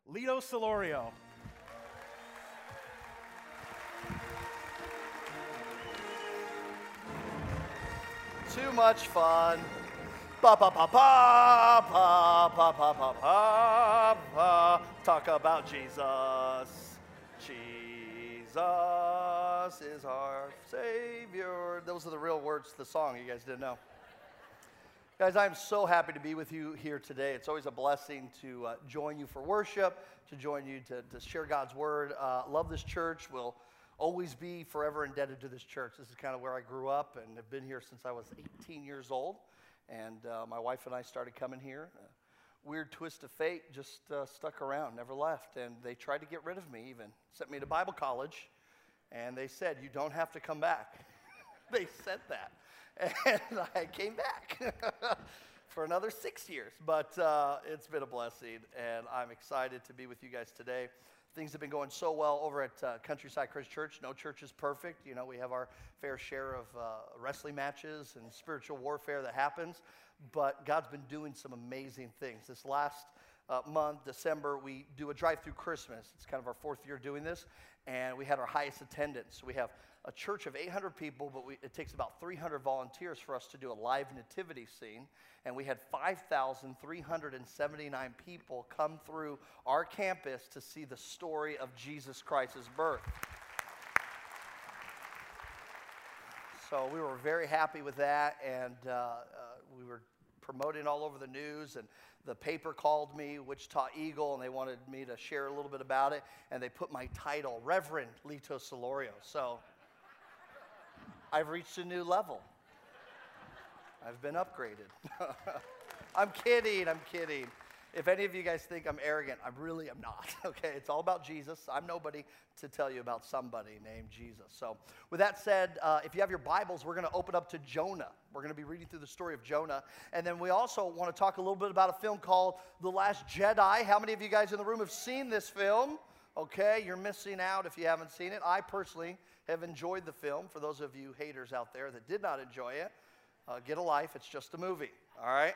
Lito Solorio. Too much fun. Ba ba ba ba ba ba ba ba ba ba. Talk about Jesus. Jesus is our Savior. Those are the real words to the song. You guys didn't know. Guys, I'm so happy to be with you here today. It's always a blessing to join you for worship, to join you to share God's word. Love this church. We'll always be forever indebted to this church. This is kind of where I grew up and have been here since I was 18 years old. And my wife and I started coming here. Weird twist of fate, just stuck around, never left. And they tried to get rid of me even. Sent me to Bible college, and they said, you don't have to come back. They said that. And I came back for another 6 years. But it's been a blessing, and I'm excited to be with you guys today. Things have been going so well over at Countryside Christian Church. No church is perfect. You know, we have our fair share of wrestling matches and spiritual warfare that happens. But God's been doing some amazing things. This last month, December, we do a drive-through Christmas. It's kind of our fourth year doing this. And we had our highest attendance. We have a church of 800 people, but it takes about 300 volunteers for us to do a live nativity scene. And we had 5,379 people come through our campus to see the story of Jesus Christ's birth. So we were very happy with that, and we were promoting all over the news, and the paper called me, Wichita Eagle, and they wanted me to share a little bit about it, and they put my title, Reverend Lito Solorio. So I've reached a new level. I've been upgraded. I'm kidding. If any of you guys think I'm arrogant, I really am not, okay? It's all about Jesus. I'm nobody to tell you about somebody named Jesus. So with that said, if you have your Bibles, we're going to open up to Jonah. We're going to be reading through the story of Jonah. And then we also want to talk a little bit about a film called The Last Jedi. How many of you guys in the room have seen this film? Okay, you're missing out if you haven't seen it. I personally have enjoyed the film. For those of you haters out there that did not enjoy it, get a life. It's just a movie, all right?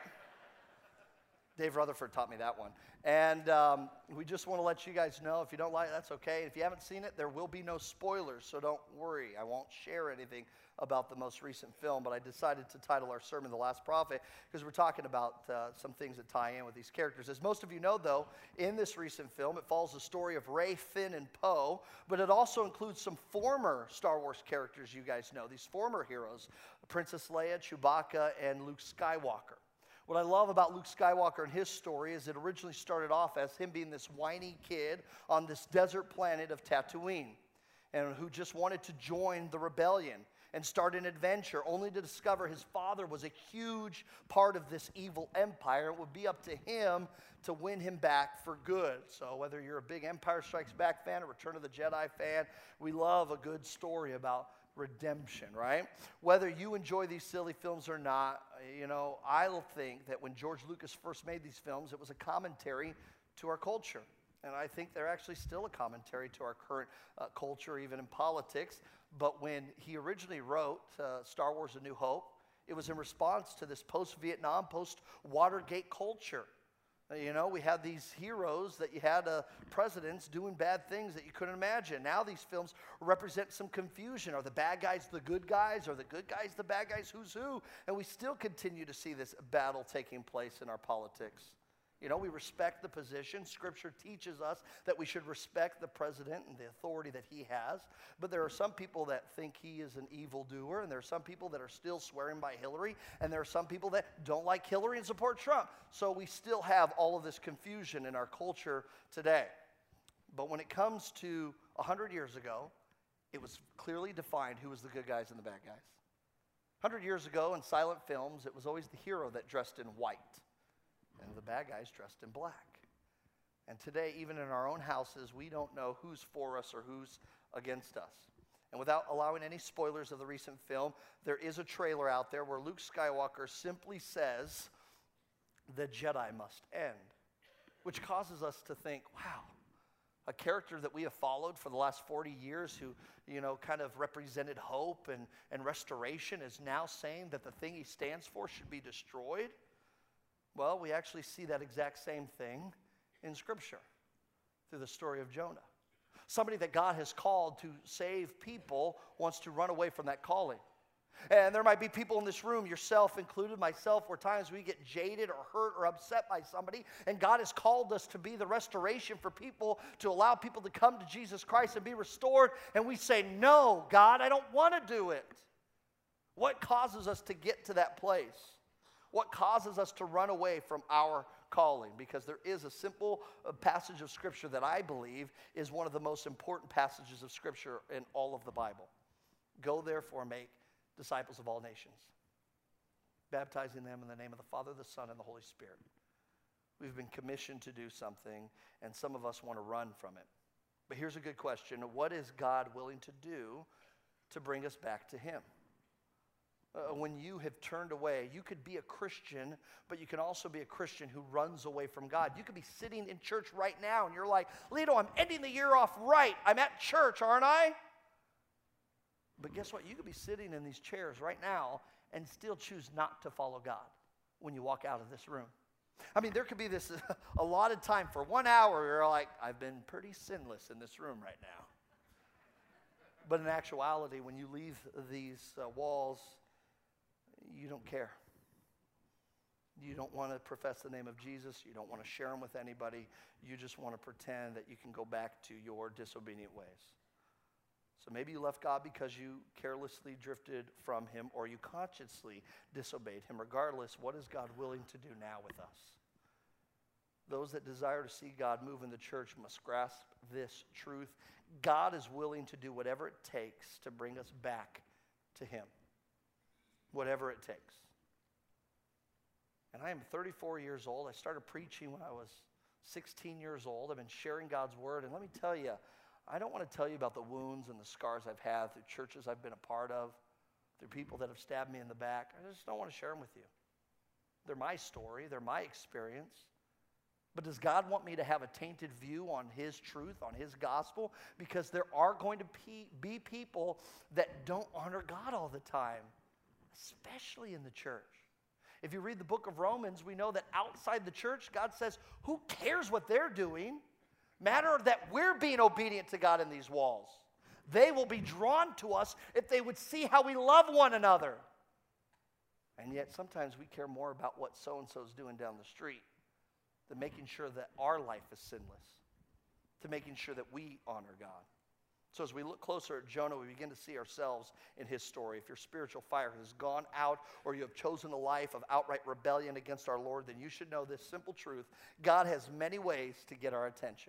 Dave Rutherford taught me that one. And we just want to let you guys know, if you don't like it, that's okay. If you haven't seen it, there will be no spoilers, so don't worry. I won't share anything about the most recent film, but I decided to title our sermon The Last Prophet because we're talking about some things that tie in with these characters. As most of you know, though, in this recent film, it follows the story of Rey, Finn, and Poe, but it also includes some former Star Wars characters you guys know, these former heroes, Princess Leia, Chewbacca, and Luke Skywalker. What I love about Luke Skywalker and his story is it originally started off as him being this whiny kid on this desert planet of Tatooine, and who just wanted to join the rebellion and start an adventure, only to discover his father was a huge part of this evil empire. It would be up to him to win him back for good. So whether you're a big Empire Strikes Back fan or Return of the Jedi fan, we love a good story about redemption, right? Whether you enjoy these silly films or not, you know, I think that when George Lucas first made these films, it was a commentary to our culture. And I think they're actually still a commentary to our current culture, even in politics. But when he originally wrote Star Wars: A New Hope, it was in response to this post-Vietnam, post-Watergate culture. You know, we had these heroes that you had presidents doing bad things that you couldn't imagine. Now these films represent some confusion. Are the bad guys the good guys? Are the good guys the bad guys? Who's who? And we still continue to see this battle taking place in our politics. You know, we respect the position. Scripture teaches us that we should respect the president and the authority that he has. But there are some people that think he is an evildoer, and there are some people that are still swearing by Hillary, and there are some people that don't like Hillary and support Trump. So we still have all of this confusion in our culture today. But when it comes to 100 years ago, it was clearly defined who was the good guys and the bad guys. 100 years ago in silent films, it was always the hero that dressed in white, and the bad guys dressed in black. And today, even in our own houses, we don't know who's for us or who's against us. And without allowing any spoilers of the recent film, there is a trailer out there where Luke Skywalker simply says, "The Jedi must end," which causes us to think, wow, a character that we have followed for the last 40 years who, you know, kind of represented hope and restoration is now saying that the thing he stands for should be destroyed. Well, we actually see that exact same thing in Scripture. through the story of Jonah. Somebody that God has called to save people wants to run away from that calling. And there might be people in this room, yourself included, myself, where times we get jaded or hurt or upset by somebody, and God has called us to be the restoration for people, to allow people to come to Jesus Christ and be restored, and we say, no, God, I don't want to do it. What causes us to get to that place? What causes us to run away from our calling? Because there is a simple passage of Scripture that I believe is one of the most important passages of Scripture in all of the Bible. Go therefore, make disciples of all nations, baptizing them in the name of the Father, the Son, and the Holy Spirit. We've been commissioned to do something, and some of us want to run from it. But here's a good question. What is God willing to do to bring us back to Him? When you have turned away, you could be a Christian, but you can also be a Christian who runs away from God. You could be sitting in church right now, and you're like, Lito, I'm ending the year off right. I'm at church, aren't I? But guess what? You could be sitting in these chairs right now and still choose not to follow God when you walk out of this room. I mean, there could be this allotted time for 1 hour where you're like, I've been pretty sinless in this room right now. But in actuality, when you leave these walls, you don't care. You don't want to profess the name of Jesus. You don't want to share him with anybody. You just want to pretend that you can go back to your disobedient ways. So maybe you left God because you carelessly drifted from him, or you consciously disobeyed him. Regardless, what is God willing to do now with us? Those that desire to see God move in the church must grasp this truth. God is willing to do whatever it takes to bring us back to him. Whatever it takes. And I am 34 years old. I started preaching when I was 16 years old. I've been sharing God's word. And let me tell you, I don't want to tell you about the wounds and the scars I've had through churches I've been a part of, through people that have stabbed me in the back. I just don't want to share them with you. They're my story. They're my experience. But does God want me to have a tainted view on his truth, on his gospel? Because there are going to be people that don't honor God all the time, especially in the church. If you read the book of Romans, we know that outside the church, God says, who cares what they're doing? Matter that we're being obedient to God in these walls. They will be drawn to us if they would see how we love one another. And yet sometimes we care more about what so-and-so's doing down the street than making sure that our life is sinless, to making sure that we honor God. So as we look closer at Jonah, we begin to see ourselves in his story. If your spiritual fire has gone out, or you have chosen a life of outright rebellion against our Lord, then you should know this simple truth. God has many ways to get our attention.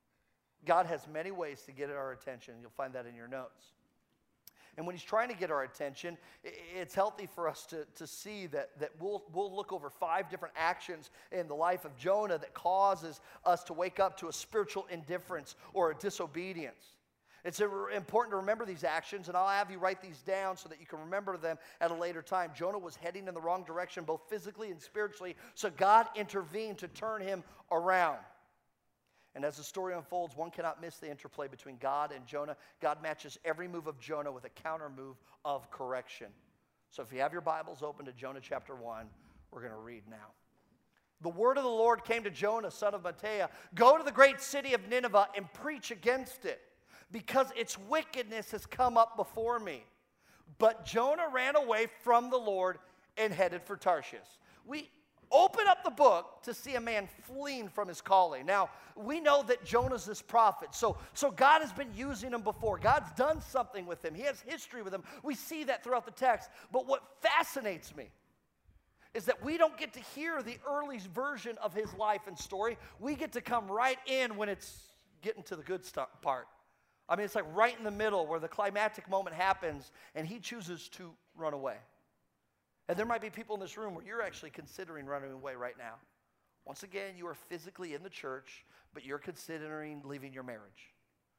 God has many ways to get our attention. You'll find that in your notes. And when he's trying to get our attention, it's healthy for us to see that we'll look over 5 different actions in the life of Jonah that causes us to wake up to a spiritual indifference or a disobedience. It's important to remember these actions, and I'll have you write these down so that you can remember them at a later time. Jonah was heading in the wrong direction, both physically and spiritually, so God intervened to turn him around. And as the story unfolds, one cannot miss the interplay between God and Jonah. God matches every move of Jonah with a counter move of correction. So if you have your Bibles open to Jonah chapter 1, we're going to read now. The word of the Lord came to Jonah, son of Amittai. Go to the great city of Nineveh and preach against it, because its wickedness has come up before me. But Jonah ran away from the Lord and headed for Tarshish. We open up the book to see a man fleeing from his calling. Now, we know that Jonah's this prophet, so God has been using him before. God's done something with him. He has history with him. We see that throughout the text. But what fascinates me is that we don't get to hear the early version of his life and story. We get to come right in when it's getting to the good part. I mean, it's like right in the middle where the climactic moment happens and he chooses to run away. And there might be people in this room where you're actually considering running away right now. Once again, you are physically in the church, but you're considering leaving your marriage.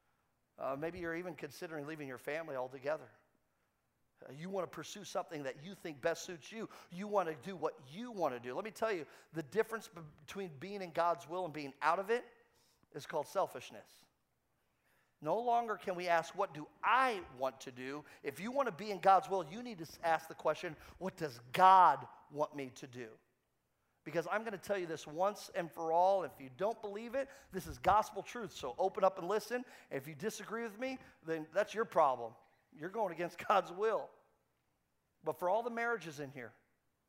Maybe you're even considering leaving your family altogether. You want to pursue something that you think best suits you. You want to do what you want to do. Let me tell you, the difference between being in God's will and being out of it is called selfishness. No longer can we ask, what do I want to do? If you want to be in God's will, you need to ask the question, what does God want me to do? Because I'm going to tell you this once and for all. If you don't believe it, this is gospel truth. So open up and listen. If you disagree with me, then that's your problem. You're going against God's will. But for all the marriages in here,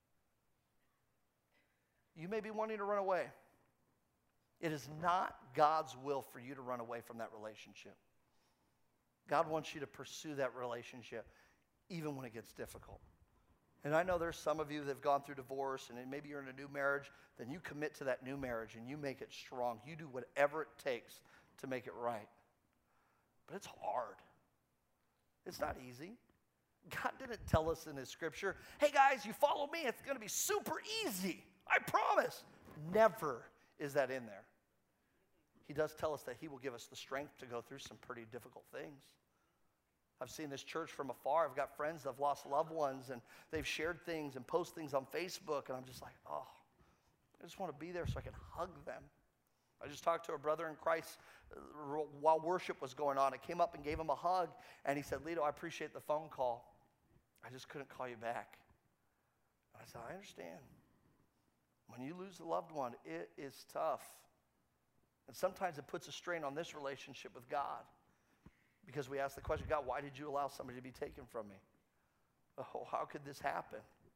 you may be wanting to run away. It is not God's will for you to run away from that relationship. God wants you to pursue that relationship even when it gets difficult. And I know there's some of you that have gone through divorce, and maybe you're in a new marriage. Then you commit to that new marriage and you make it strong. You do whatever it takes to make it right. But it's hard. It's not easy. God didn't tell us in his scripture, hey guys, you follow me, it's going to be super easy. I promise. Never is that in there. He does tell us that he will give us the strength to go through some pretty difficult things. I've seen this church from afar. I've got friends that have lost loved ones, and they've shared things and post things on Facebook, and I'm just like, oh, I just want to be there so I can hug them. I just talked to a brother in Christ while worship was going on. I came up and gave him a hug, and he said, Lito, I appreciate the phone call. I just couldn't call you back. And I said, I understand. When you lose a loved one, it is tough. And sometimes it puts a strain on this relationship with God. Because we ask the question, God, why did you allow somebody to be taken from me? Oh, how could this happen?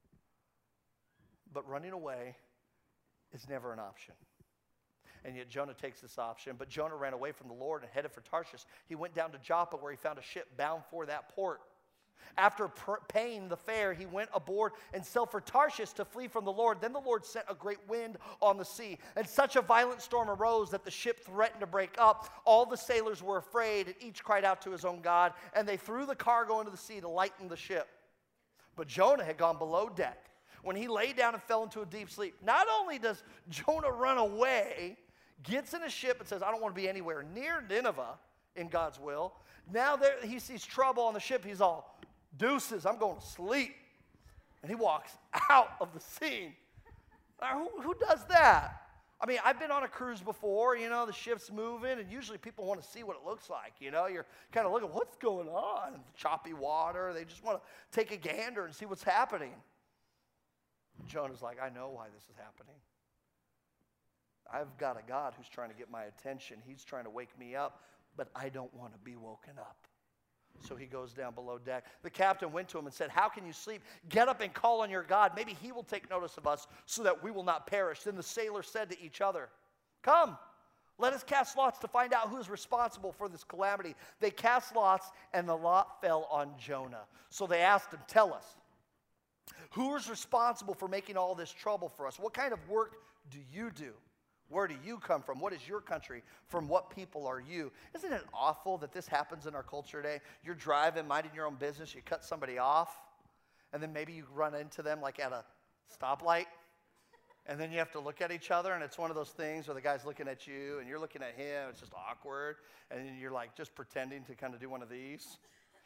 But running away is never an option. And yet Jonah takes this option. But Jonah ran away from the Lord and headed for Tarshish. He went down to Joppa where he found a ship bound for that port. After paying the fare, he went aboard and sailed for Tarshish to flee from the Lord. Then the Lord sent a great wind on the sea, and such a violent storm arose that the ship threatened to break up. All the sailors were afraid, and each cried out to his own God, and they threw the cargo into the sea to lighten the ship. But Jonah had gone below deck. When he lay down and fell into a deep sleep, not only does Jonah run away, gets in a ship and says, I don't want to be anywhere near Nineveh in God's will. Now there, he sees trouble on the ship. He's all, deuces, I'm going to sleep. And he walks out of the scene. Now, who does that? I mean, I've been on a cruise before, you know, the ship's moving, and usually people want to see what it looks like, you know. You're kind of looking, what's going on? Choppy water. They just want to take a gander and see what's happening. Jonah's like, I know why this is happening. I've got a God who's trying to get my attention. He's trying to wake me up, but I don't want to be woken up. So he goes down below deck. The captain went to him and said, how can you sleep? Get up and call on your God. Maybe he will take notice of us so that we will not perish. Then the sailors said to each other, come, let us cast lots to find out who is responsible for this calamity. They cast lots, and the lot fell on Jonah. So they asked him, tell us, who is responsible for making all this trouble for us? What kind of work do you do? Where do you come from? What is your country? From what people are you? Isn't it awful that this happens in our culture today? You're driving, minding your own business, you cut somebody off, and then maybe you run into them like at a stoplight, and then you have to look at each other, and it's one of those things where the guy's looking at you, and you're looking at him, it's just awkward, and then you're like just pretending to kind of do one of these.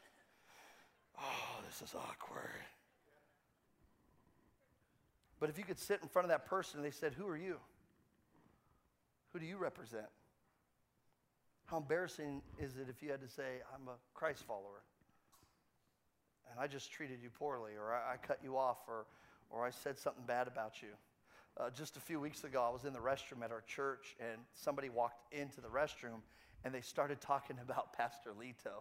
Oh, this is awkward. But if you could sit in front of that person and they said, who are you? Who do you represent? How embarrassing is it if you had to say, I'm a Christ follower, and I just treated you poorly, or I cut you off, or I said something bad about you. Just a few weeks ago, I was in the restroom at our church, and somebody walked into the restroom, and they started talking about Pastor Lito.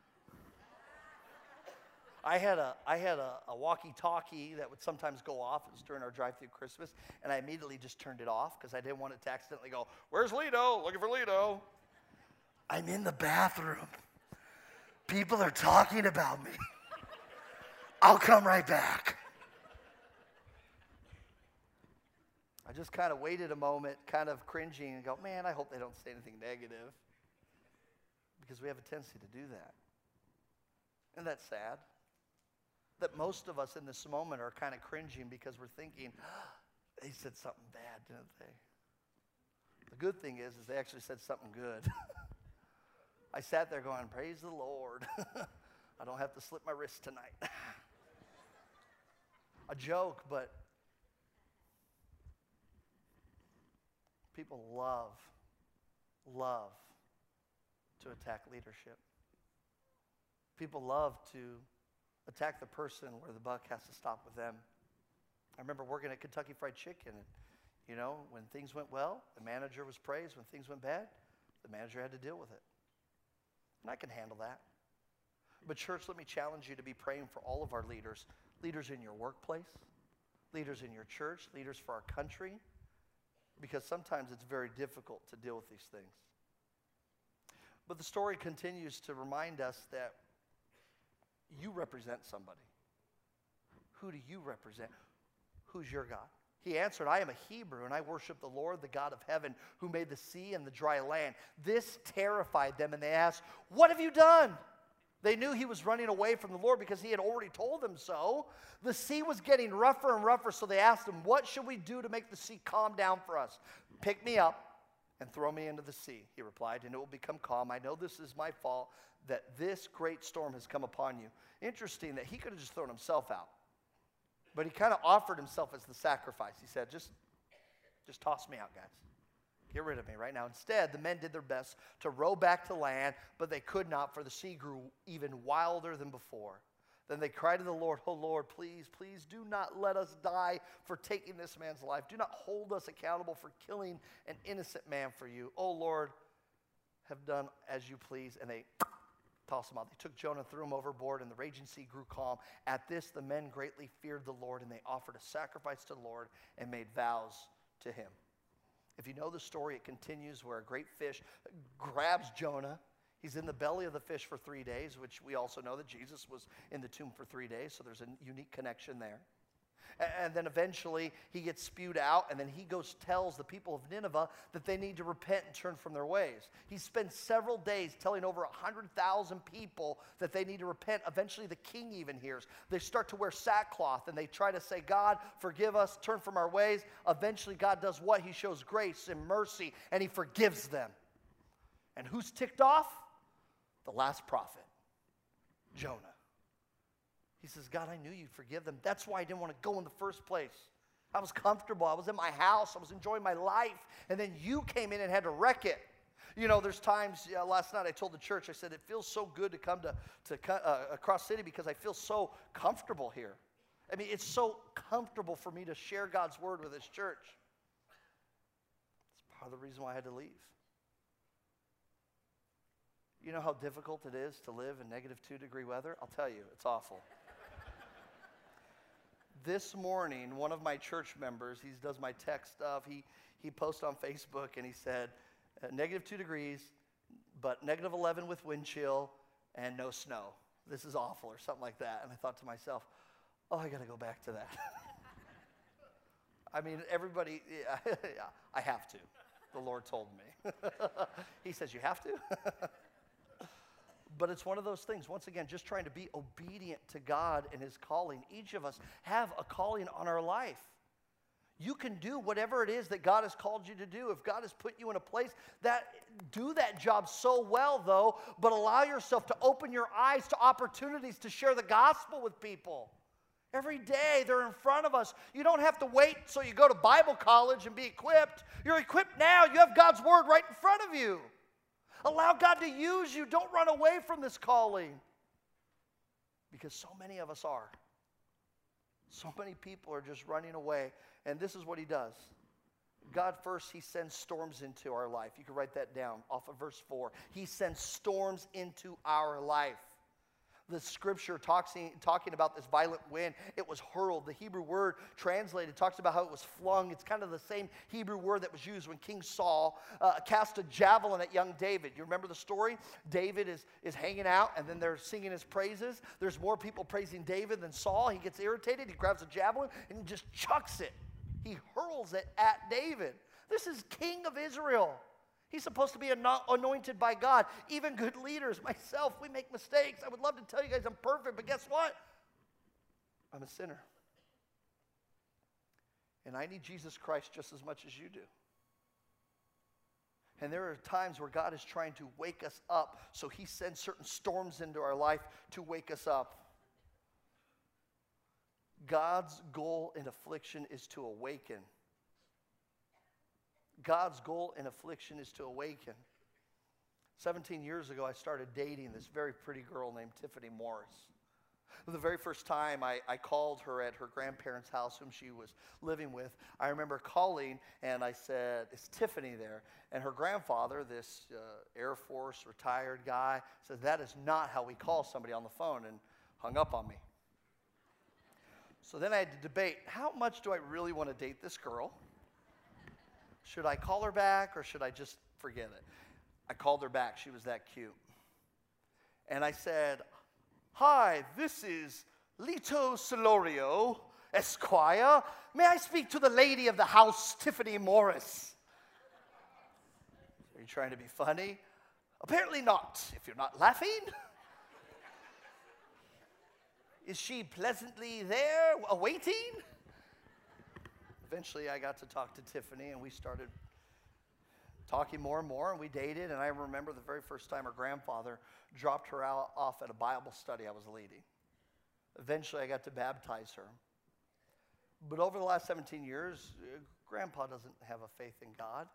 I had a walkie-talkie that would sometimes go off. It was during our drive-through Christmas, and I immediately just turned it off because I didn't want it to accidentally go, where's Lito? Looking for Lito. I'm in the bathroom. People are talking about me. I'll come right back. I just kind of waited a moment, kind of cringing, and go, man, I hope they don't say anything negative, because we have a tendency to do that. Isn't that sad? That most of us in this moment are kind of cringing because we're thinking, they said something bad, didn't they? The good thing is they actually said something good. I sat there going, praise the Lord. I don't have to slip my wrist tonight. A joke, but people love to attack leadership. People love to attack the person where the buck has to stop with them. I remember working at Kentucky Fried Chicken, and You know, when things went well, the manager was praised. When things went bad, the manager had to deal with it. And I can handle that. But church, let me challenge you to be praying for all of our leaders. Leaders in your workplace, leaders in your church, leaders for our country. Because sometimes it's very difficult to deal with these things. But the story continues to remind us that you represent somebody. Who do you represent? Who's your God? He answered, I am a Hebrew, and I worship the Lord, the God of heaven, who made the sea and the dry land. This terrified them, and they asked, what have you done? They knew he was running away from the Lord because he had already told them so. The sea was getting rougher and rougher, so they asked him, what should we do to make the sea calm down for us? Pick me up and throw me into the sea, he replied, and it will become calm. I know this is my fault that this great storm has come upon you. Interesting that he could have just thrown himself out. But he kind of offered himself as the sacrifice. He said, just toss me out, guys. Get rid of me right now. Instead, the men did their best to row back to land, but they could not, for the sea grew even wilder than before. Then they cried to the Lord, oh Lord, please, please do not let us die for taking this man's life. Do not hold us accountable for killing an innocent man for you. Oh Lord, have done as you please. And they tossed him out. They took Jonah, threw him overboard, and the raging sea grew calm. At this, the men greatly feared the Lord, and they offered a sacrifice to the Lord and made vows to him. If you know the story, it continues where a great fish grabs Jonah. He's in the belly of the fish for 3 days, which we also know that Jesus was in the tomb for 3 days, so there's a unique connection there. And then eventually he gets spewed out, and then he goes tells the people of Nineveh that they need to repent and turn from their ways. He spends several days telling over 100,000 people that they need to repent. Eventually the king even hears. They start to wear sackcloth, and they try to say, God, forgive us, turn from our ways. Eventually God does what? He shows grace and mercy, and he forgives them. And who's ticked off? The last prophet, Jonah. He says, God, I knew you'd forgive them. That's why I didn't want to go in the first place. I was comfortable. I was in my house. I was enjoying my life. And then you came in and had to wreck it. You know, there's times, last night I told the church, I said, it feels so good to come to Cross City because I feel so comfortable here. I mean, it's so comfortable for me to share God's word with this church. It's part of the reason why I had to leave. You know how difficult it is to live in negative 2-degree weather? I'll tell you, it's awful. This morning, one of my church members, he does my tech stuff, he posted on Facebook and he said, negative 2 degrees, but negative 11 with wind chill and no snow. This is awful, or something like that. And I thought to myself, oh, I got to go back to that. I mean, everybody, I have to. The Lord told me. He says, you have to? But it's one of those things, once again, just trying to be obedient to God and his calling. Each of us have a calling on our life. You can do whatever it is that God has called you to do. If God has put you in a place, do that job so well, though, but allow yourself to open your eyes to opportunities to share the gospel with people. Every day, they're in front of us. You don't have to wait so you go to Bible college and be equipped. You're equipped now. You have God's word right in front of you. Allow God to use you. Don't run away from this calling. Because so many of us are. So many people are just running away. And this is what he does. God first, he sends storms into our life. You can write that down off of verse 4. He sends storms into our life. The scripture talking about this violent wind, it was hurled. The Hebrew word translated talks about how it was flung. It's kind of the same Hebrew word that was used when King Saul cast a javelin at young David. You remember the story? David is hanging out, and then they're singing his praises. There's more people praising David than Saul. He gets irritated. He grabs a javelin, and he just chucks it. He hurls it at David. This is King of Israel. He's supposed to be anointed by God. Even good leaders, myself, we make mistakes. I would love to tell you guys I'm perfect, but guess what? I'm a sinner. And I need Jesus Christ just as much as you do. And there are times where God is trying to wake us up, so he sends certain storms into our life to wake us up. God's goal in affliction is to awaken. God's goal in affliction is to awaken. 17 years ago, I started dating this very pretty girl named Tiffany Morris. The very first time I called her at her grandparents' house, whom she was living with, I remember calling and I said, "Is Tiffany there?" And her grandfather, this Air Force retired guy, said, "That is not how we call somebody on the phone," and hung up on me. So then I had to debate, how much do I really want to date this girl? Should I call her back or should I just forget it? I called her back. She was that cute. And I said, "Hi, this is Lito Solorio, Esquire. May I speak to the lady of the house, Tiffany Morris?" Are you trying to be funny? Apparently not, if you're not laughing. Is she pleasantly there, awaiting? Eventually, I got to talk to Tiffany, and we started talking more and more, and we dated. And I remember the very first time her grandfather dropped her off at a Bible study I was leading. Eventually, I got to baptize her. But over the last 17 years, Grandpa doesn't have a faith in God.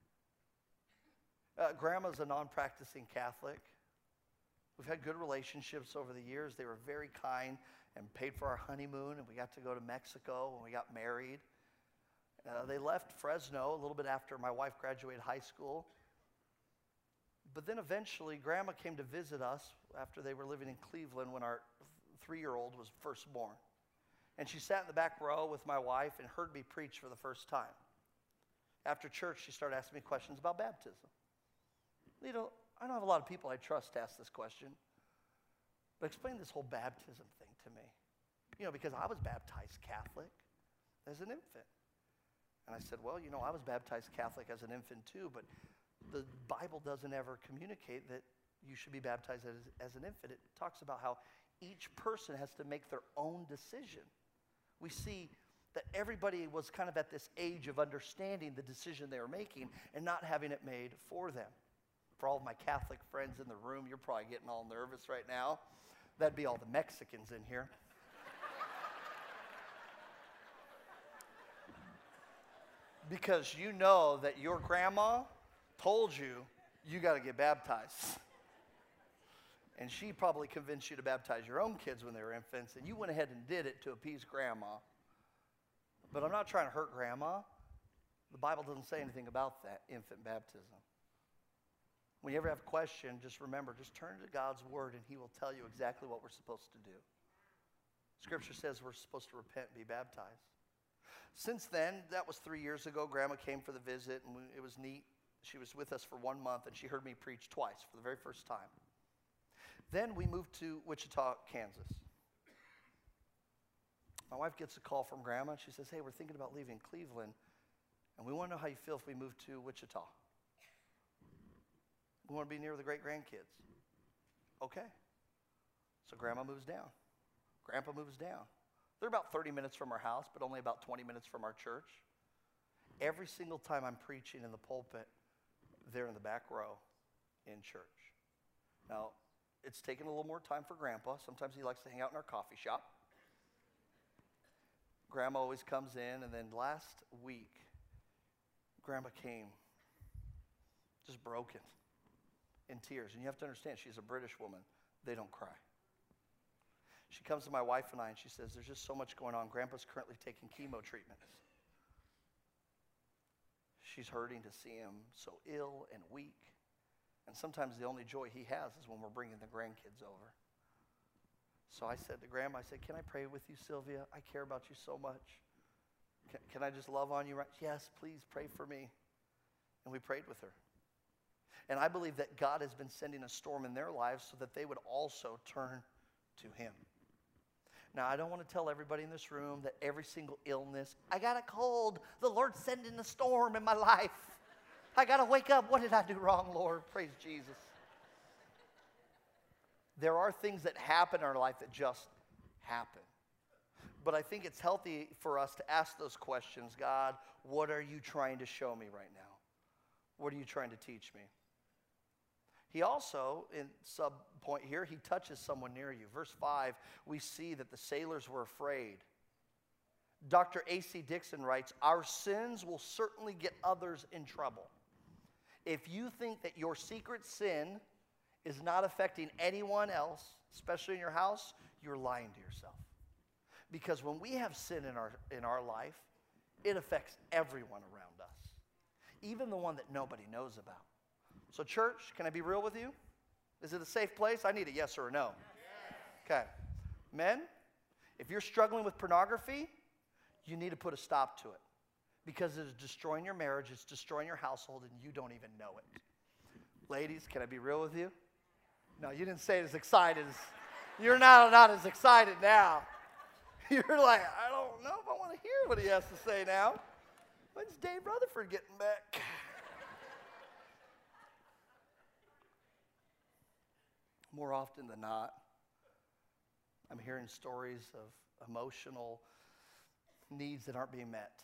Grandma's a non-practicing Catholic. We've had good relationships over the years. They were very kind and paid for our honeymoon, and we got to go to Mexico when we got married. They left Fresno a little bit after my wife graduated high school. But then eventually, Grandma came to visit us after they were living in Cleveland when our 3-year-old was first born. And she sat in the back row with my wife and heard me preach for the first time. After church, she started asking me questions about baptism. Lito, I don't have a lot of people I trust to ask this question, but explain this whole baptism thing to me. You know, because I was baptized Catholic as an infant. And I said, "Well, you know, I was baptized Catholic as an infant too, but the Bible doesn't ever communicate that you should be baptized as an infant. It talks about how each person has to make their own decision." We see that everybody was kind of at this age of understanding the decision they were making and not having it made for them. For all of my Catholic friends in the room, you're probably getting all nervous right now. That'd be all the Mexicans in here. Because you know that your grandma told you, you got to get baptized. And she probably convinced you to baptize your own kids when they were infants, and you went ahead and did it to appease Grandma. But I'm not trying to hurt Grandma. The Bible doesn't say anything about that, infant baptism. When you ever have a question, just remember, just turn to God's word and he will tell you exactly what we're supposed to do. Scripture says we're supposed to repent and be baptized. Since then, that was 3 years ago, Grandma came for the visit, and it was neat. She was with us for 1 month, and she heard me preach twice for the very first time. Then we moved to Wichita, Kansas. My wife gets a call from Grandma, and she says, "Hey, we're thinking about leaving Cleveland, and we want to know how you feel if we move to Wichita. We want to be near the great-grandkids." Okay. So Grandma moves down. Grandpa moves down. They're about 30 minutes from our house, but only about 20 minutes from our church. Every single time I'm preaching in the pulpit, they're in the back row in church. Now, it's taken a little more time for Grandpa. Sometimes he likes to hang out in our coffee shop. Grandma always comes in, and then last week, Grandma came just broken, in tears. And you have to understand, she's a British woman. They don't cry. She comes to my wife and I, and she says, "There's just so much going on. Grandpa's currently taking chemo treatments." She's hurting to see him so ill and weak. And sometimes the only joy he has is when we're bringing the grandkids over. So I said to Grandma, I said, "Can I pray with you, Sylvia? I care about you so much. Can I just love on you?" Right? "Yes, please pray for me." And we prayed with her. And I believe that God has been sending a storm in their lives so that they would also turn to him. Now, I don't want to tell everybody in this room that every single illness, "I got a cold, the Lord's sending a storm in my life. I got to wake up. What did I do wrong, Lord?" Praise Jesus. There are things that happen in our life that just happen. But I think it's healthy for us to ask those questions. God, what are you trying to show me right now? What are you trying to teach me? He also, in sub-point here, he touches someone near you. Verse 5, we see that the sailors were afraid. Dr. A.C. Dixon writes, "Our sins will certainly get others in trouble. If you think that your secret sin is not affecting anyone else, especially in your house, you're lying to yourself. Because when we have sin in our life, it affects everyone around us, even the one that nobody knows about. So church, can I be real with you? Is it a safe place? I need a yes or a no. Okay. Men, if you're struggling with pornography, you need to put a stop to it. Because it is destroying your marriage, it's destroying your household, and you don't even know it. Ladies, can I be real with you? No, you didn't say it as excited as, you're not as excited now. You're like, I don't know if I want to hear what he has to say now. When's Dave Rutherford getting back? More often than not, I'm hearing stories of emotional needs that aren't being met.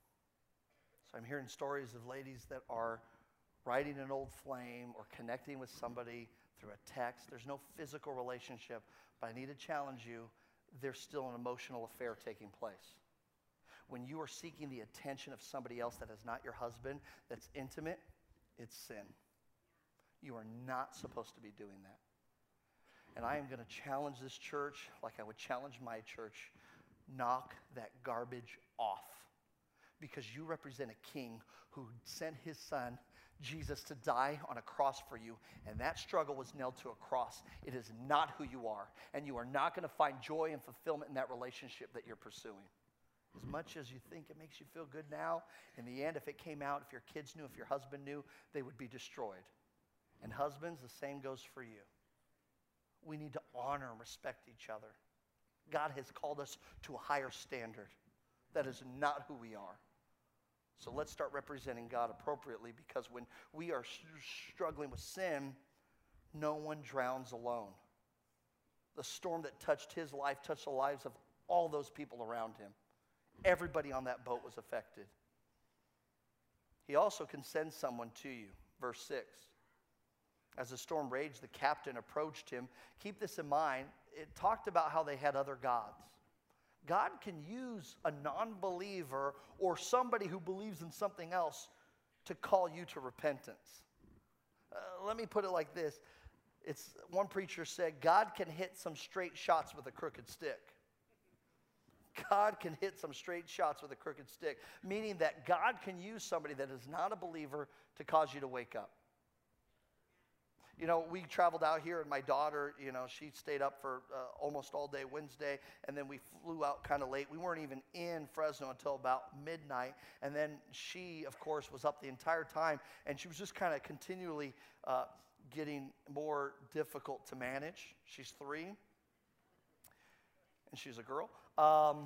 So I'm hearing stories of ladies that are writing an old flame or connecting with somebody through a text. There's no physical relationship, but I need to challenge you. There's still an emotional affair taking place. When you are seeking the attention of somebody else that is not your husband, that's intimate, it's sin. You are not supposed to be doing that. And I am going to challenge this church like I would challenge my church. Knock that garbage off. Because you represent a king who sent his son, Jesus, to die on a cross for you. And that struggle was nailed to a cross. It is not who you are. And you are not going to find joy and fulfillment in that relationship that you're pursuing. As much as you think it makes you feel good now, in the end, if it came out, if your kids knew, if your husband knew, they would be destroyed. And husbands, the same goes for you. We need to honor and respect each other. God has called us to a higher standard. That is not who we are. So let's start representing God appropriately, because when we are struggling with sin, no one drowns alone. The storm that touched his life touched the lives of all those people around him. Everybody on that boat was affected. He also can send someone to you. Verse 6. As the storm raged, the captain approached him. Keep this in mind. It talked about how they had other gods. God can use a non-believer or somebody who believes in something else to call you to repentance. Let me put it like this. One preacher said, God can hit some straight shots with a crooked stick. God can hit some straight shots with a crooked stick, meaning that God can use somebody that is not a believer to cause you to wake up. You know, we traveled out here, and my daughter, she stayed up for almost all day Wednesday, and then we flew out kind of late. We weren't even in Fresno until about midnight, and then she, of course, was up the entire time, and she was just kind of continually getting more difficult to manage. She's 3, and she's a girl. So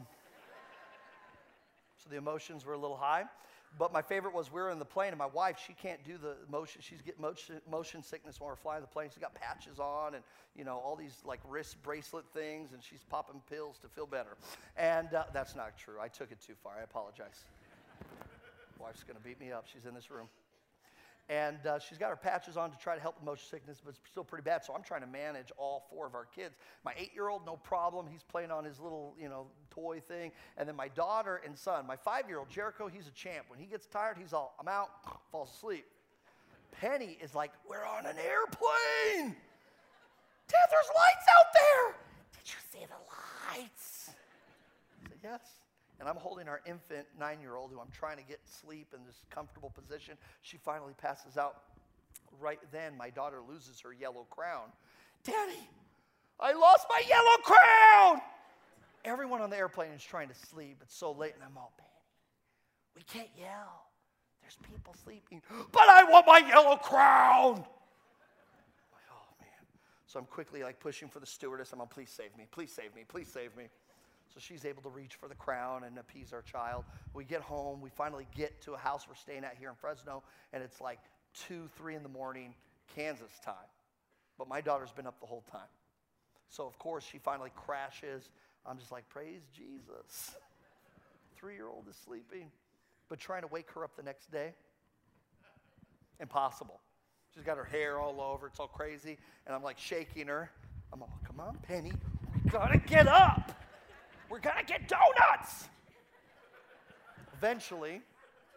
the emotions were a little high. But my favorite was we were in the plane, and my wife, she can't do the motion. She's getting motion sickness when we're flying the plane. She's got patches on and, all these like wrist bracelet things, and she's popping pills to feel better. And that's not true. I took it too far. I apologize. Wife's going to beat me up. She's in this room. And she's got her patches on to try to help the motion sickness, but it's still pretty bad. So I'm trying to manage all 4 of our kids. My 8-year-old, no problem. He's playing on his little, toy thing. And then my daughter and son. My 5-year-old, Jericho, he's a champ. When he gets tired, he's all, I'm out, falls asleep. Penny is like, we're on an airplane. Dad, there's lights out there. Did you see the lights? I said, yes. And I'm holding our infant 9-year-old who I'm trying to get sleep in this comfortable position. She finally passes out. Right then, my daughter loses her yellow crown. Daddy, I lost my yellow crown. Everyone on the airplane is trying to sleep. It's so late, and I'm all, Penny, we can't yell. There's people sleeping. But I want my yellow crown. I'm like, oh, man. So I'm quickly pushing for the stewardess. I'm like, please save me. Please save me. Please save me. So she's able to reach for the crown and appease our child. We get home. We finally get to a house we're staying at here in Fresno, and it's like 2, 3 in the morning, Kansas time. But my daughter's been up the whole time. So, of course, she finally crashes. I'm just like, praise Jesus. 3-year-old is sleeping. But trying to wake her up the next day, impossible. She's got her hair all over. It's all crazy. And I'm like shaking her. I'm like, come on, Penny. We got to get up. We're going to get donuts. Eventually,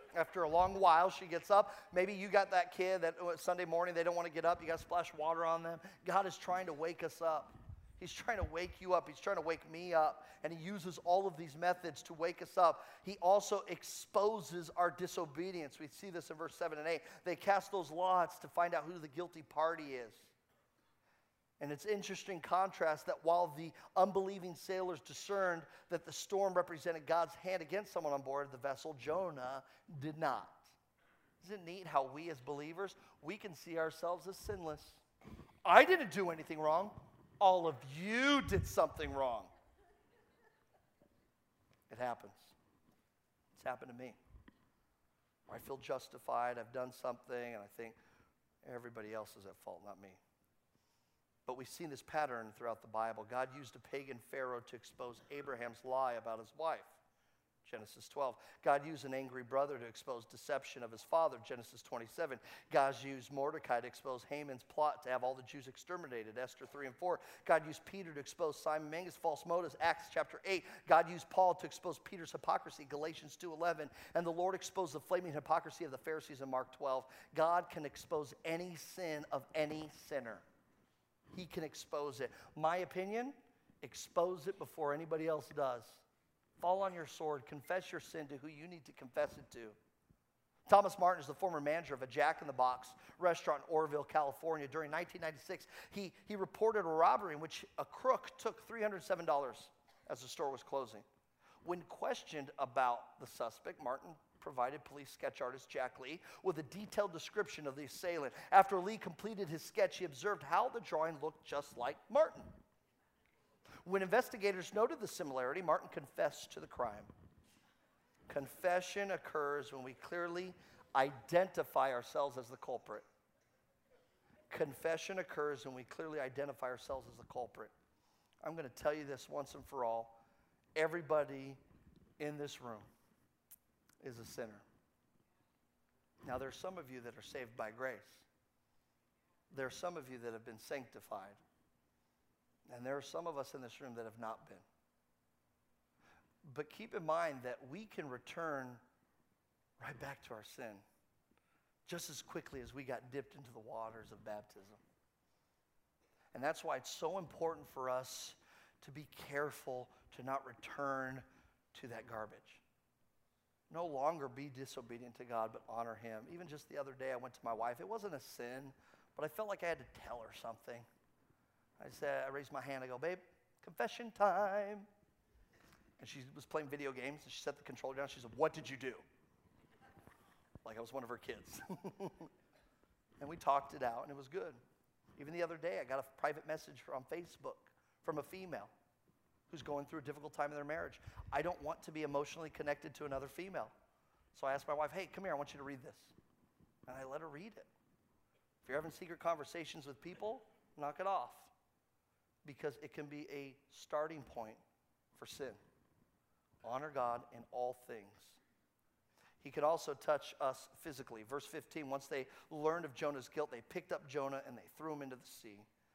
After a long while, she gets up. Maybe you got that kid that Sunday morning, they don't want to get up. You got to splash water on them. God is trying to wake us up. He's trying to wake you up. He's trying to wake me up. And he uses all of these methods to wake us up. He also exposes our disobedience. We see this in verse 7 and 8. They cast those lots to find out who the guilty party is. And it's interesting contrast that while the unbelieving sailors discerned that the storm represented God's hand against someone on board the vessel, Jonah did not. Isn't it neat how we as believers, we can see ourselves as sinless? I didn't do anything wrong. All of you did something wrong. It happens. It's happened to me. I feel justified. I've done something, and I think everybody else is at fault, not me. But we've seen this pattern throughout the Bible. God used a pagan Pharaoh to expose Abraham's lie about his wife, Genesis 12. God used an angry brother to expose deception of his father, Genesis 27. God used Mordecai to expose Haman's plot to have all the Jews exterminated, Esther 3 and 4. God used Peter to expose Simon Mangus' false motives, Acts chapter 8. God used Paul to expose Peter's hypocrisy, Galatians 2:11. And the Lord exposed the flaming hypocrisy of the Pharisees in Mark 12. God can expose any sin of any sinner. He can expose it. My opinion, expose it before anybody else does. Fall on your sword. Confess your sin to who you need to confess it to. Thomas Martin is the former manager of a Jack in the Box restaurant in Oroville, California. During 1996, he reported a robbery in which a crook took $307 as the store was closing. When questioned about the suspect, Martin provided police sketch artist Jack Lee with a detailed description of the assailant. After Lee completed his sketch, he observed how the drawing looked just like Martin. When investigators noted the similarity, Martin confessed to the crime. Confession occurs when we clearly identify ourselves as the culprit. Confession occurs when we clearly identify ourselves as the culprit. I'm going to tell you this once and for all. Everybody in this room is a sinner. Now, there are some of you that are saved by grace. There are some of you that have been sanctified. And there are some of us in this room that have not been. But keep in mind that we can return right back to our sin just as quickly as we got dipped into the waters of baptism. And that's why it's so important for us to be careful to not return to that garbage. No longer be disobedient to God, but honor him. Even just the other day, I went to my wife. It wasn't a sin, but I felt like I had to tell her something. I raised my hand. I go, babe, confession time. And she was playing video games, and she set the controller down. She said, what did you do? Like I was one of her kids. And we talked it out, and it was good. Even the other day, I got a private message on Facebook from a female who's going through a difficult time in their marriage. I don't want to be emotionally connected to another female. So I asked my wife, hey, come here, I want you to read this. And I let her read it. If you're having secret conversations with people, knock it off. Because it can be a starting point for sin. Honor God in all things. He could also touch us physically. Verse 15, once they learned of Jonah's guilt, they picked up Jonah and they threw him into the sea.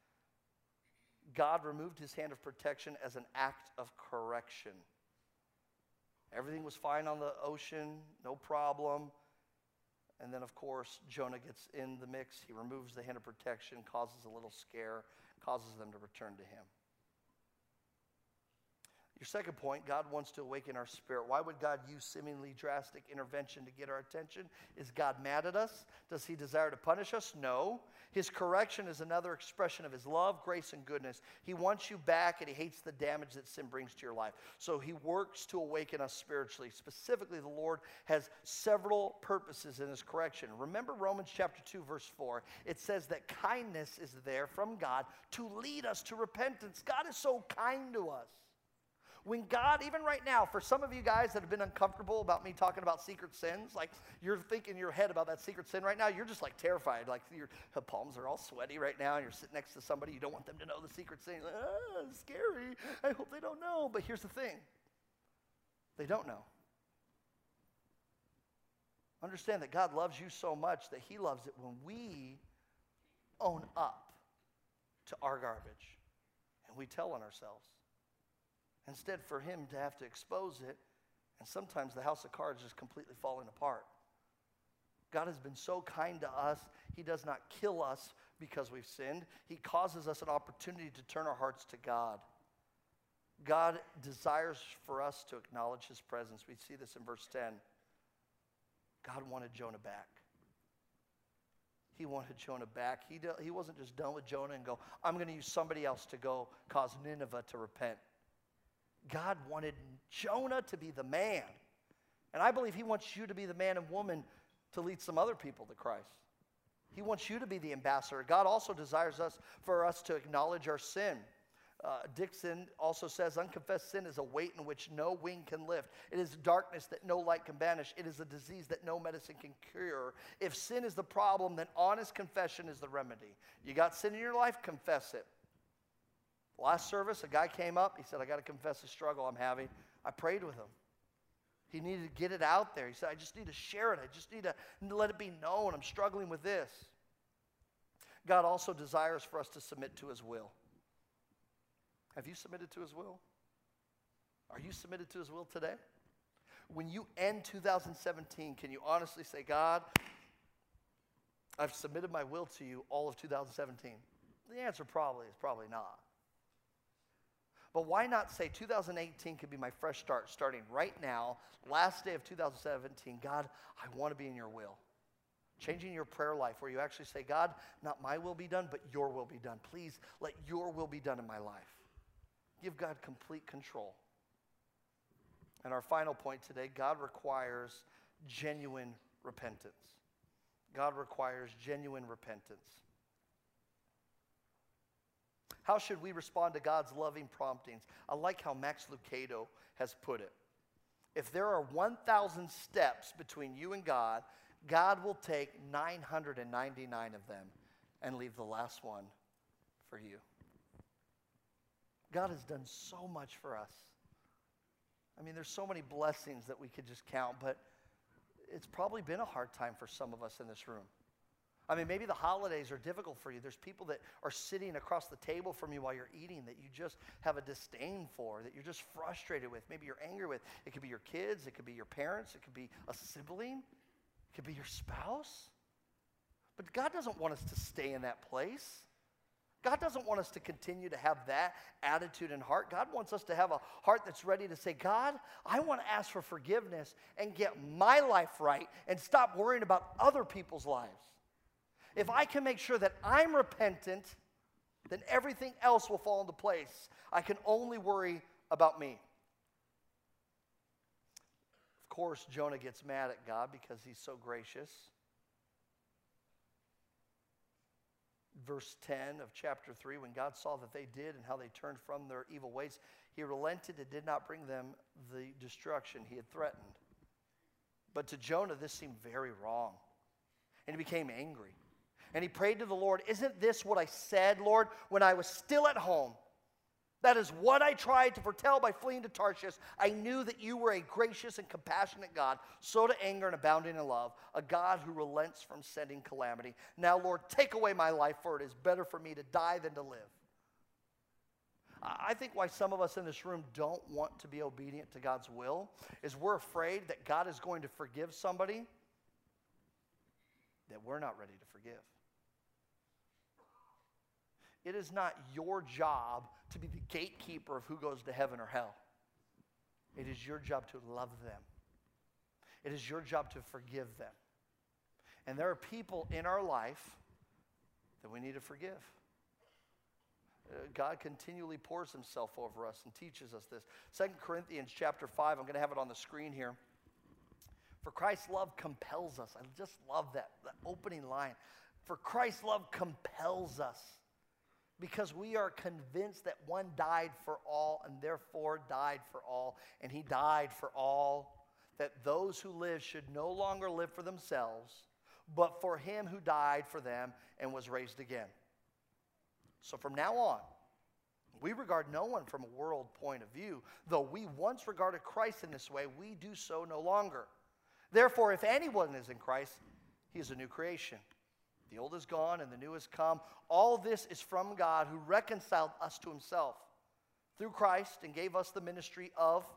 God removed his hand of protection as an act of correction. Everything was fine on the ocean, no problem. And then, of course, Jonah gets in the mix. He removes the hand of protection, causes a little scare, causes them to return to him. Your second point, God wants to awaken our spirit. Why would God use seemingly drastic intervention to get our attention? Is God mad at us? Does he desire to punish us? No. His correction is another expression of his love, grace, and goodness. He wants you back, and he hates the damage that sin brings to your life. So he works to awaken us spiritually. Specifically, the Lord has several purposes in his correction. Remember Romans chapter 2, verse 4. It says that kindness is there from God to lead us to repentance. God is so kind to us. When God, even right now, for some of you guys that have been uncomfortable about me talking about secret sins, like you're thinking in your head about that secret sin right now, you're just like terrified. Like your palms are all sweaty right now, and you're sitting next to somebody, you don't want them to know the secret sin. Like, it's scary. I hope they don't know. But here's the thing. They don't know. Understand that God loves you so much that he loves it when we own up to our garbage and we tell on ourselves. Instead, for him to have to expose it, and sometimes the house of cards is completely falling apart. God has been so kind to us. He does not kill us because we've sinned. He causes us an opportunity to turn our hearts to God. God desires for us to acknowledge his presence. We see this in verse 10. God wanted Jonah back. He wanted Jonah back. He wasn't just done with Jonah and go, I'm going to use somebody else to go cause Nineveh to repent. God wanted Jonah to be the man. And I believe he wants you to be the man and woman to lead some other people to Christ. He wants you to be the ambassador. God also desires for us to acknowledge our sin. Dixon also says, unconfessed sin is a weight in which no wing can lift. It is darkness that no light can banish. It is a disease that no medicine can cure. If sin is the problem, then honest confession is the remedy. You got sin in your life, confess it. Last service, a guy came up. He said, I got to confess the struggle I'm having. I prayed with him. He needed to get it out there. He said, I just need to share it. I just need to let it be known. I'm struggling with this. God also desires for us to submit to his will. Have you submitted to his will? Are you submitted to his will today? When you end 2017, can you honestly say, God, I've submitted my will to you all of 2017? The answer probably is probably not. But why not say 2018 could be my fresh start, starting right now, last day of 2017, God, I want to be in your will. Changing your prayer life where you actually say, God, not my will be done, but your will be done. Please let your will be done in my life. Give God complete control. And our final point today, God requires genuine repentance. God requires genuine repentance. How should we respond to God's loving promptings? I like how Max Lucado has put it. If there are 1,000 steps between you and God, God will take 999 of them and leave the last one for you. God has done so much for us. I mean, there's so many blessings that we could just count, but it's probably been a hard time for some of us in this room. I mean, maybe the holidays are difficult for you. There's people that are sitting across the table from you while you're eating that you just have a disdain for, that you're just frustrated with, maybe you're angry with. It could be your kids, it could be your parents, it could be a sibling, it could be your spouse. But God doesn't want us to stay in that place. God doesn't want us to continue to have that attitude and heart. God wants us to have a heart that's ready to say, God, I want to ask for forgiveness and get my life right and stop worrying about other people's lives. If I can make sure that I'm repentant, then everything else will fall into place. I can only worry about me. Of course, Jonah gets mad at God because he's so gracious. Verse 10 of chapter 3, when God saw that they did and how they turned from their evil ways, he relented and did not bring them the destruction he had threatened. But to Jonah, this seemed very wrong. And he became angry. And he prayed to the Lord, isn't this what I said, Lord, when I was still at home? That is what I tried to foretell by fleeing to Tarshish. I knew that you were a gracious and compassionate God, slow to anger and abounding in love, a God who relents from sending calamity. Now, Lord, take away my life, for it is better for me to die than to live. I think why some of us in this room don't want to be obedient to God's will is we're afraid that God is going to forgive somebody that we're not ready to forgive. It is not your job to be the gatekeeper of who goes to heaven or hell. It is your job to love them. It is your job to forgive them. And there are people in our life that we need to forgive. God continually pours himself over us and teaches us this. 2 Corinthians chapter 5, I'm going to have it on the screen here. For Christ's love compels us. I just love that opening line. For Christ's love compels us. Because we are convinced that one died for all and therefore died for all. And he died for all, that those who live should no longer live for themselves, but for him who died for them and was raised again. So from now on, we regard no one from a world point of view. Though we once regarded Christ in this way, we do so no longer. Therefore, if anyone is in Christ, he is a new creation. The old is gone and the new has come. All this is from God, who reconciled us to himself through Christ and gave us the ministry of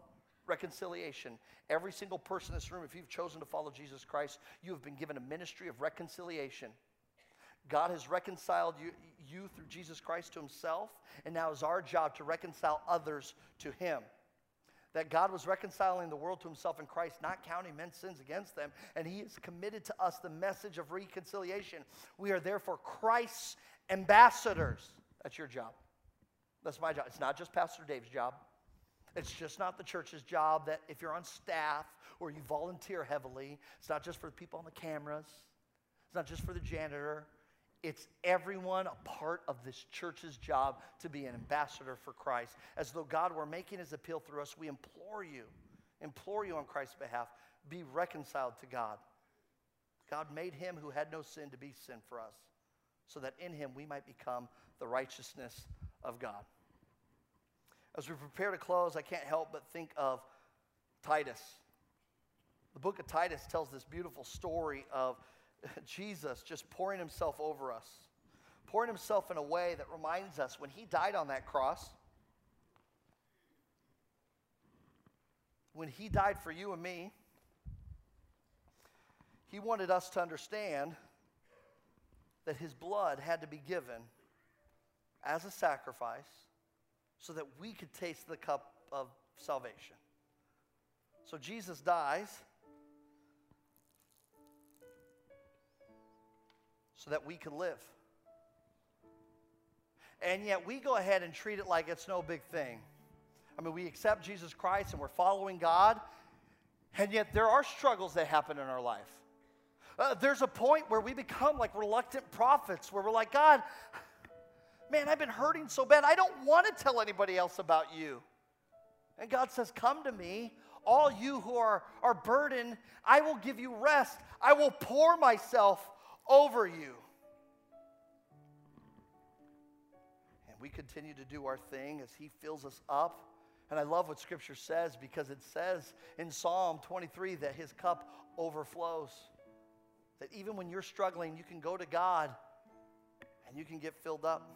reconciliation. Every single person in this room, if you've chosen to follow Jesus Christ, you have been given a ministry of reconciliation. God has reconciled you through Jesus Christ to himself, and now it's our job to reconcile others to him. That God was reconciling the world to himself in Christ, not counting men's sins against them, and he has committed to us the message of reconciliation. We are therefore Christ's ambassadors. That's your job. That's my job. It's not just Pastor Dave's job. It's just not the church's job that if you're on staff or you volunteer heavily, it's not just for the people on the cameras. It's not just for the janitor. It's everyone a part of this church's job to be an ambassador for Christ. As though God were making his appeal through us, we implore you on Christ's behalf, be reconciled to God. God made him who had no sin to be sin for us, so that in him we might become the righteousness of God. As we prepare to close, I can't help but think of Titus. The book of Titus tells this beautiful story of Jesus just pouring himself over us, pouring himself in a way that reminds us when he died on that cross, when he died for you and me, he wanted us to understand that his blood had to be given as a sacrifice so that we could taste the cup of salvation. So Jesus dies so that we could live. And yet we go ahead and treat it like it's no big thing. I mean, we accept Jesus Christ and we're following God, and yet there are struggles that happen in our life. There's a point where we become like reluctant prophets, where we're like, God, man, I've been hurting so bad. I don't want to tell anybody else about you. And God says, come to me, all you who are burdened, I will give you rest. I will pour myself over you. And we continue to do our thing as he fills us up. And I love what Scripture says, because it says in Psalm 23 that his cup overflows. That even when you're struggling, you can go to God and you can get filled up.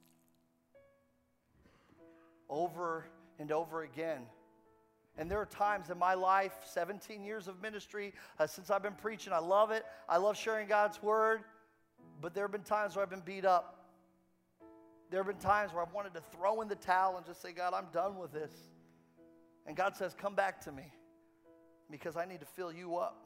Over and over again. And there are times in my life, 17 years of ministry, since I've been preaching, I love it. I love sharing God's word. But there have been times where I've been beat up. There have been times where I've wanted to throw in the towel and just say, God, I'm done with this. And God says, come back to me, because I need to fill you up.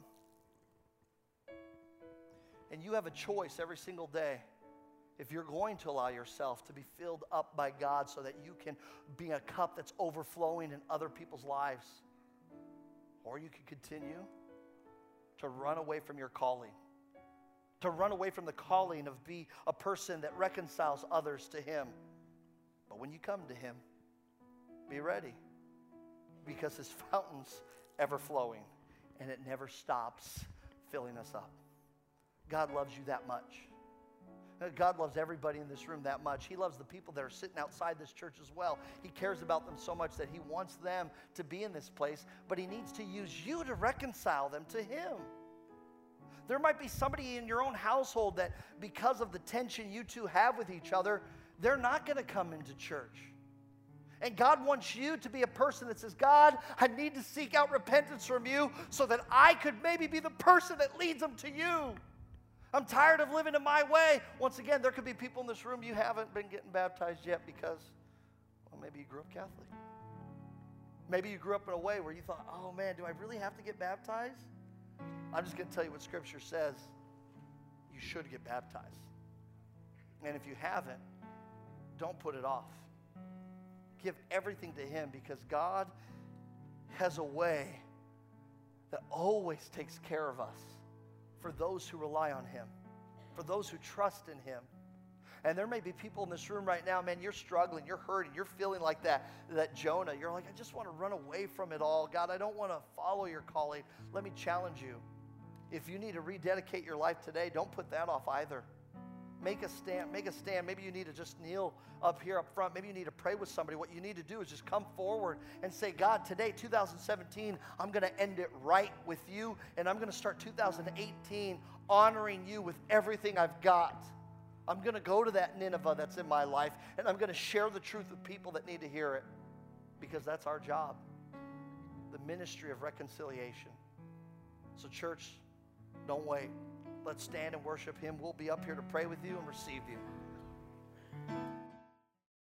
And you have a choice every single day if you're going to allow yourself to be filled up by God so that you can be a cup that's overflowing in other people's lives. Or you can continue to run away from your calling. To run away from the calling of be a person that reconciles others to him. But when you come to him, be ready. Because his fountain's ever flowing and it never stops filling us up. God loves you that much. God loves everybody in this room that much. He loves the people that are sitting outside this church as well. He cares about them so much that he wants them to be in this place, but he needs to use you to reconcile them to him. There might be somebody in your own household that, because of the tension you two have with each other, they're not going to come into church. And God wants you to be a person that says, God, I need to seek out repentance from you so that I could maybe be the person that leads them to you. I'm tired of living in my way. Once again, there could be people in this room, you haven't been getting baptized yet because, well, maybe you grew up Catholic. Maybe you grew up in a way where you thought, oh man, do I really have to get baptized? I'm just going to tell you what Scripture says. You should get baptized. And if you haven't, don't put it off. Give everything to him, because God has a way that always takes care of us. For those who rely on him, for those who trust in him. And there may be people in this room right now, man, you're struggling, you're hurting, you're feeling like that Jonah. You're like, I just want to run away from it all. God, I don't want to follow your calling. Let me challenge you. If you need to rededicate your life today, don't put that off either. Make a stand. Make a stand. Maybe you need to just kneel up here up front. Maybe you need to pray with somebody. What you need to do is just come forward and say, God, today, 2017, I'm going to end it right with you, and I'm going to start 2018 honoring you with everything I've got. I'm going to go to that Nineveh that's in my life, and I'm going to share the truth with people that need to hear it, because that's our job. the ministry of reconciliation. So church, don't wait. Let's stand and worship him. We'll be up here to pray with you and receive you.